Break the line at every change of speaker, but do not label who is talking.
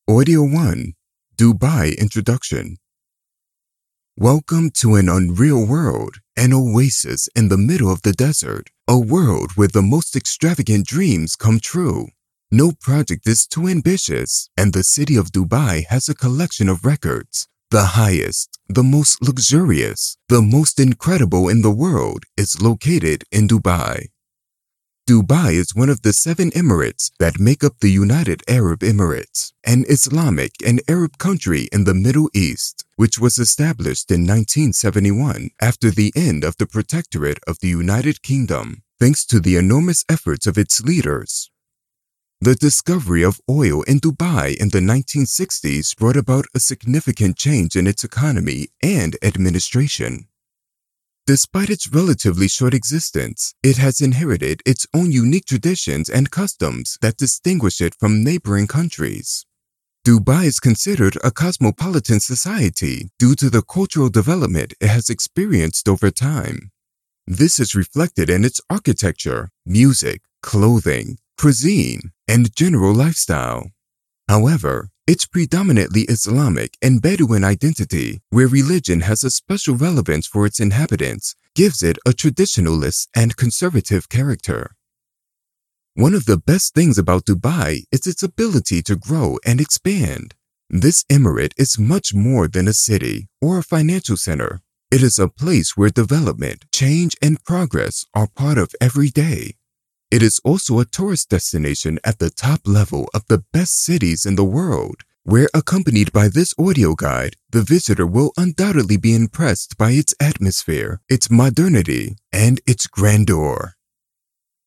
Audio 1, Dubai Introduction. Welcome to an unreal world, an oasis in the middle of the desert, a world where the most extravagant dreams come true. No project is too ambitious, and the city of Dubai has a collection of records. The highest, the most luxurious, the most incredible in the world is located in Dubai. Dubai is one of the 7 emirates that make up the United Arab Emirates, an Islamic and Arab country in the Middle East, which was established in 1971 after the end of the Protectorate of the United Kingdom, thanks to the enormous efforts of its leaders. The discovery of oil in Dubai in the 1960s brought about a significant change in its economy and administration. Despite its relatively short existence, it has inherited its own unique traditions and customs that distinguish it from neighboring countries. Dubai is considered a cosmopolitan society due to the cultural development it has experienced over time. This is reflected in its architecture, music, clothing, cuisine, and general lifestyle. However, its predominantly Islamic and Bedouin identity, where religion has a special relevance for its inhabitants, gives it a traditionalist and conservative character. One of the best things about Dubai is its ability to grow and expand. This emirate is much more than a city or a financial center. It is a place where development, change, and progress are part of every day. It is also a tourist destination at the top level of the best cities in the world, where accompanied by this audio guide, the visitor will undoubtedly be impressed by its atmosphere, its modernity, and its grandeur.